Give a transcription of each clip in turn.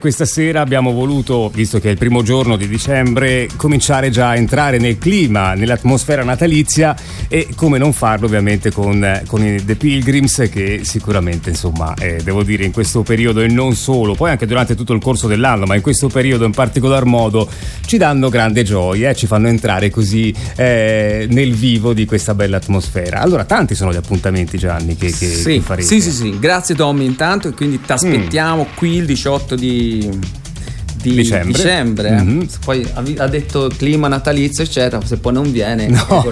Questa sera abbiamo voluto, visto che è il primo giorno di dicembre, cominciare già a entrare nel clima, nell'atmosfera natalizia, e come non farlo ovviamente con i The Pilgrims, che sicuramente insomma devo dire in questo periodo, e non solo, poi anche durante tutto il corso dell'anno, ma in questo periodo in particolar modo ci danno grande gioia, ci fanno entrare così nel vivo di questa bella atmosfera. Allora, tanti sono gli appuntamenti, Gianni, che farete. Sì, grazie Tommy intanto, e quindi ti aspettiamo qui il 18 di dicembre. Mm-hmm. Poi ha detto clima natalizio eccetera, se poi non viene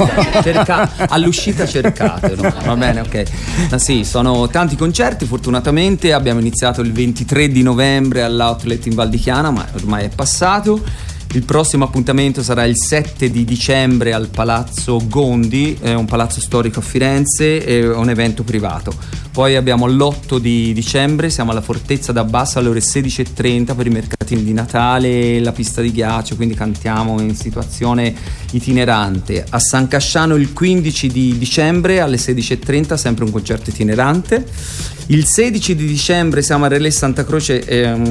all'uscita cercatelo, va bene, ok. Ma sì, sono tanti concerti, fortunatamente abbiamo iniziato il 23 di novembre all'Outlet in Val di Chiana, ma ormai è passato. Il prossimo appuntamento sarà il 7 di dicembre al Palazzo Gondi, è un palazzo storico a Firenze, è un evento privato. Poi abbiamo l'8 di dicembre, siamo alla Fortezza d'Abbassa alle ore 16:30 per i mercatini di Natale, la pista di ghiaccio, quindi cantiamo in situazione itinerante. A San Casciano il 15 di dicembre alle 16:30, sempre un concerto itinerante. Il 16 di dicembre siamo a Relais Santa Croce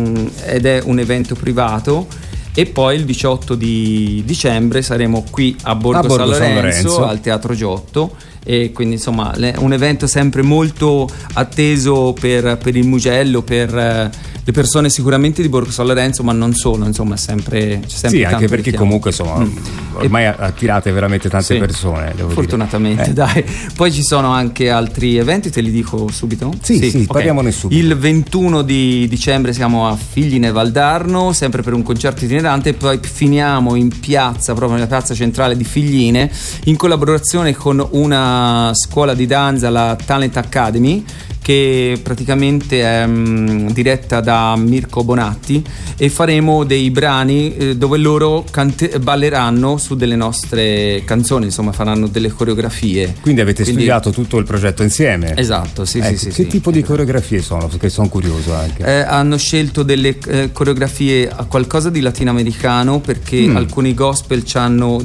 ed è un evento privato. E poi il 18 di dicembre saremo qui a Borgo San Lorenzo al Teatro Giotto, e quindi insomma un evento sempre molto atteso per il Mugello, per le persone sicuramente di Borgo San Lorenzo, ma non solo, insomma c'è sempre sì, anche perché richiamo. Comunque insomma ormai attirate veramente tante persone, devo fortunatamente dire. Dai, poi ci sono anche altri eventi, te li dico subito? Sì, okay. Parliamone subito. Il 21 di dicembre siamo a Figline Valdarno, sempre per un concerto itinerante, e poi finiamo in piazza, proprio nella piazza centrale di Figline, in collaborazione con una scuola di danza, la Talent Academy, che praticamente è diretta da Mirko Bonatti, e faremo dei brani dove loro balleranno su delle nostre canzoni, insomma faranno delle coreografie. Quindi avete studiato tutto il progetto insieme? Esatto, sì. Che tipo di coreografie sono? Perché sono curioso anche. Hanno scelto delle coreografie a qualcosa di latinoamericano, perché alcuni gospel hanno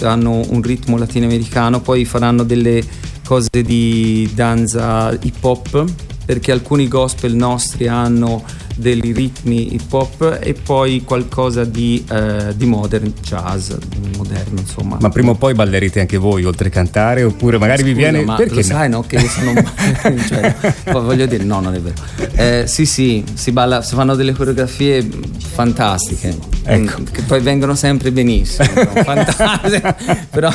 un ritmo latinoamericano, poi faranno delle cose di danza hip hop, perché alcuni gospel nostri hanno dei ritmi hip hop, e poi qualcosa di modern jazz, moderno insomma. Ma prima o poi ballerete anche voi, oltre a cantare, oppure magari vi viene, ma perché lo sai, no? Che io sono cioè, voglio dire, no, non è vero. Sì, si balla, si fanno delle coreografie fantastiche, ecco, che poi vengono sempre benissimo, no? Fantastiche. Però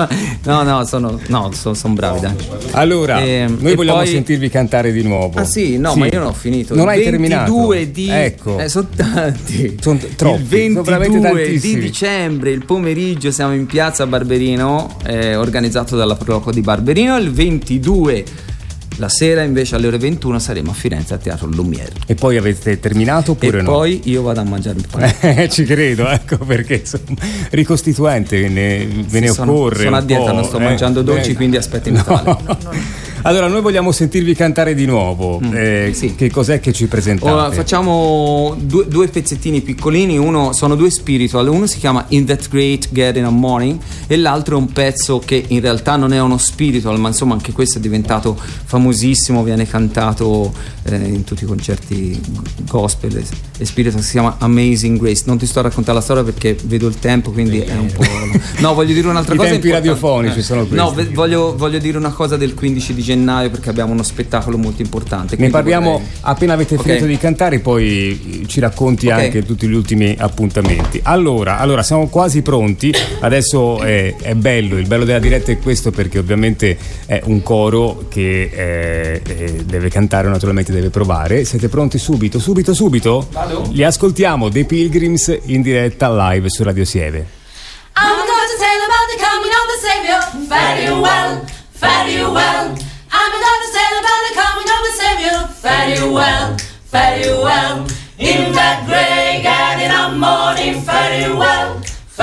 sono bravi, dai. Allora, noi vogliamo sentirvi cantare di nuovo. Ah sì, no, sì. Ma io non ho finito. Non hai terminato. Ecco. Sono tanti. Sono troppi. Il 22 di dicembre, il pomeriggio, siamo in piazza Barberino, organizzato dalla Proloco di Barberino. Il 22 la sera invece alle ore 21 saremo a Firenze al Teatro Lumière. E poi avete terminato oppure no? E poi io vado a mangiare il pane. Ci credo, ecco, perché insomma, ricostituente ve ne occorre. Sono a dieta, non sto mangiando dolci, quindi aspetta in Natale. No. Allora, noi vogliamo sentirvi cantare di nuovo. Sì. Che cos'è che ci presentate? Facciamo due pezzettini piccolini. Sono due spiritual. Uno si chiama In That Great Garden of Morning, e l'altro è un pezzo che in realtà non è uno spiritual, ma insomma anche questo è diventato famosissimo, viene cantato in tutti i concerti gospel e spiritual. Si chiama Amazing Grace. Non ti sto a raccontare la storia perché vedo il tempo, quindi è un po'. No, voglio dire un'altra cosa. I tempi radiofonici sono questi. No, voglio dire una cosa del 15 di gennaio, perché abbiamo uno spettacolo molto importante. Ne parliamo appena avete finito di cantare, poi ci racconti anche tutti gli ultimi appuntamenti. Allora siamo quasi pronti. Adesso è bello, il bello della diretta è questo, perché ovviamente è un coro che deve cantare, naturalmente deve provare. Siete pronti? Subito? Vado. Li ascoltiamo, The Pilgrims, in diretta live su Radio Sieve. I'm going to tell about the coming of the Savior. Fare you well. I'm going to tell about the coming of the Savior. Fare you well. In that grey garden of morning, fare you well.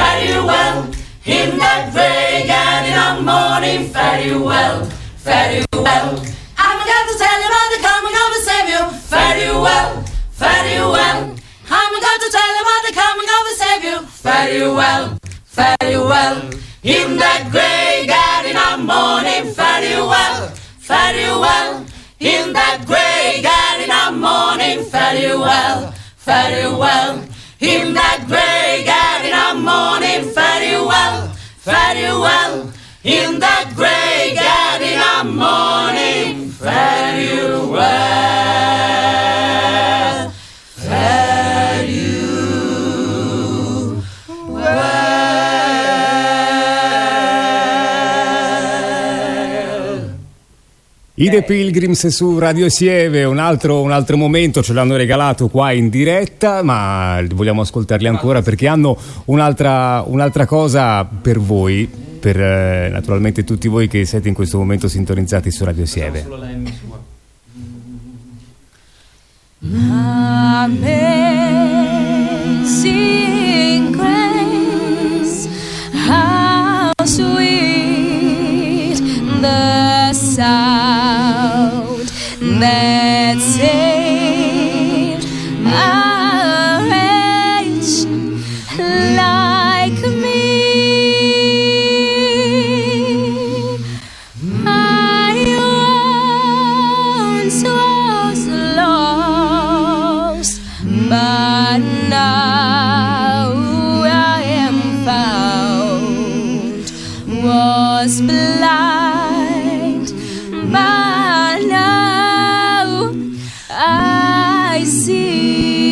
In that grey garden of morning, fare you well. I'm going to tell you about the coming of the Savior. Fare you well. I'm going to tell you about the coming of the Savior. Fare you well. In that grey garden of morning, fare you well. In that grey garden of morning, fare you well. fare you well. In that grey garden I'm morning, fare you well, fare you well. In that grey garden I'm morning, fare you well, fare you well. I The Pilgrims su Radio Sieve, un altro momento ce l'hanno regalato qua in diretta, ma vogliamo ascoltarli ancora perché hanno un'altra cosa per voi, per naturalmente tutti voi che siete in questo momento sintonizzati su Radio Sieve. Amazing grace, how sweet the sound that saved a wretch like me. I once was lost, but now I am found. Was blind, but now I see.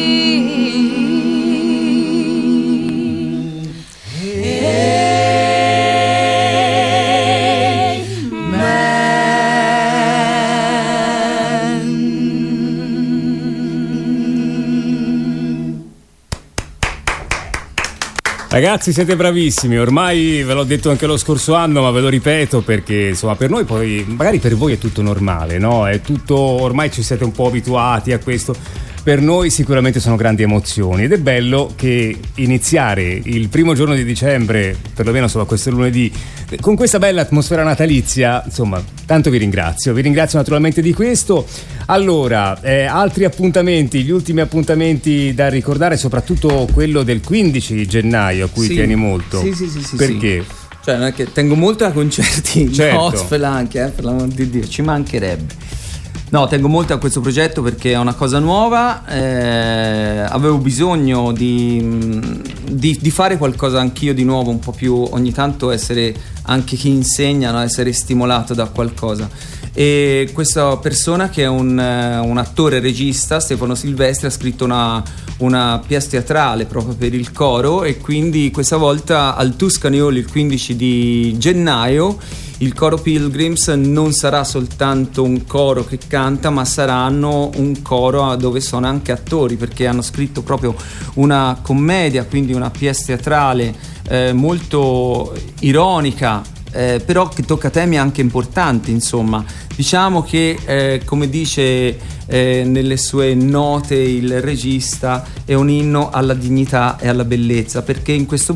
Ragazzi, siete bravissimi, ormai ve l'ho detto anche lo scorso anno, ma ve lo ripeto perché insomma per noi poi, magari per voi è tutto normale, no? È tutto, ormai ci siete un po' abituati a questo. Per noi sicuramente sono grandi emozioni ed è bello che iniziare il primo giorno di dicembre, perlomeno insomma questo lunedì, con questa bella atmosfera natalizia, insomma, tanto vi ringrazio naturalmente di questo. Allora, altri appuntamenti, gli ultimi appuntamenti da ricordare, soprattutto quello del 15 gennaio a cui tieni molto. Sì. Perché? Cioè, non è che tengo molto a concerti, certo. gospel anche, per l'amor di Dio, ci mancherebbe. No, tengo molto a questo progetto perché è una cosa nuova, avevo bisogno di fare qualcosa anch'io di nuovo, un po' più, ogni tanto essere anche chi insegna, no? Essere stimolato da qualcosa. E questa persona che è un attore regista, Stefano Silvestri, ha scritto una pièce teatrale proprio per il coro, e quindi questa volta al Tuscany Hall il 15 di gennaio il coro Pilgrims non sarà soltanto un coro che canta, ma saranno un coro dove sono anche attori, perché hanno scritto proprio una commedia, quindi una pièce teatrale molto ironica, però che tocca temi anche importanti, insomma. Diciamo che come dice nelle sue note il regista, è un inno alla dignità e alla bellezza, perché in questo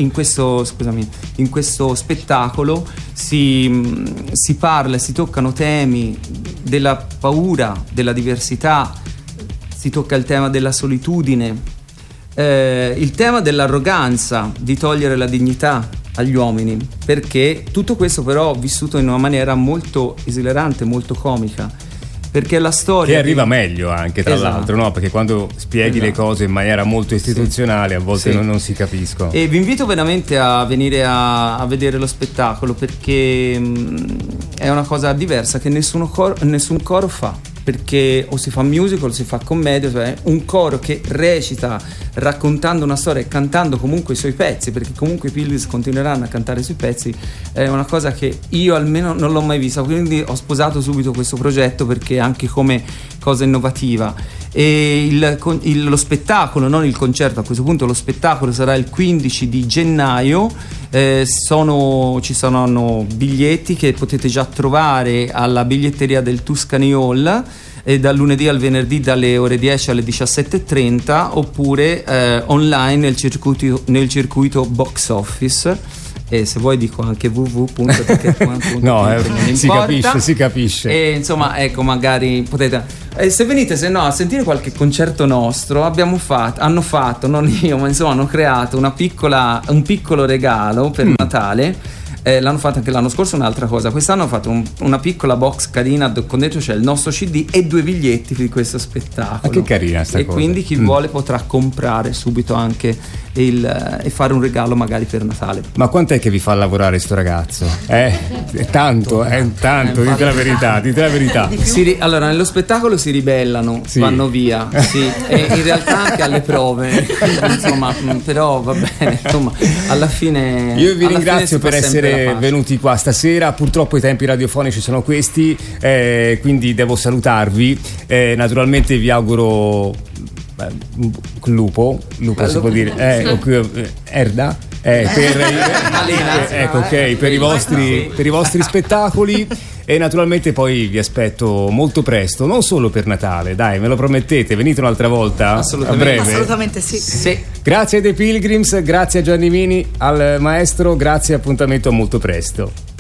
spettacolo si parla, si toccano temi della paura, della diversità, si tocca il tema della solitudine, il tema dell'arroganza, di togliere la dignità agli uomini, perché tutto questo però vissuto in una maniera molto esilarante, molto comica, perché la storia che arriva meglio anche, tra l'altro, no? Perché quando spieghi le cose in maniera molto istituzionale a volte non si capiscono. E vi invito veramente a venire a vedere lo spettacolo, perché è una cosa diversa che nessun coro fa, perché o si fa musical o si fa commedia, cioè un coro che recita raccontando una storia e cantando comunque i suoi pezzi, perché comunque i Pilgrims continueranno a cantare i suoi pezzi, è una cosa che io almeno non l'ho mai vista, quindi ho sposato subito questo progetto, perché anche come cosa innovativa. E lo spettacolo, non il concerto, a questo punto lo spettacolo sarà il 15 di gennaio, ci saranno biglietti che potete già trovare alla biglietteria del Tuscany Hall, dal lunedì al venerdì dalle ore 10 alle 17:30, oppure online nel circuito box office. E se vuoi dico anche www.ticketone.it. No, si capisce. E insomma, ecco, magari potete se venite, se no, a sentire qualche concerto nostro, hanno fatto, non io, ma insomma hanno creato un piccolo regalo per Natale, l'hanno fatto anche l'anno scorso. Un'altra cosa, quest'anno hanno fatto una piccola box carina con dentro c'è il nostro CD e 2 biglietti di questo spettacolo. Che carina sta cosa. E quindi chi vuole potrà comprare subito anche e fare un regalo magari per Natale. Ma quant'è che vi fa lavorare sto ragazzo? È tanto, dite la verità. Allora, nello spettacolo si ribellano, vanno via, e in realtà anche alle prove, insomma, però va bene, insomma, alla fine. Io vi ringrazio per essere venuti qua stasera. Purtroppo i tempi radiofonici sono questi, quindi devo salutarvi. Naturalmente vi auguro lupo si può dire, erda. Per i vostri spettacoli, e naturalmente poi vi aspetto molto presto, non solo per Natale, dai, me lo promettete, venite un'altra volta a breve? Assolutamente sì. Grazie ai The Pilgrims, grazie a Gianni Mini, al maestro, grazie, appuntamento a molto presto.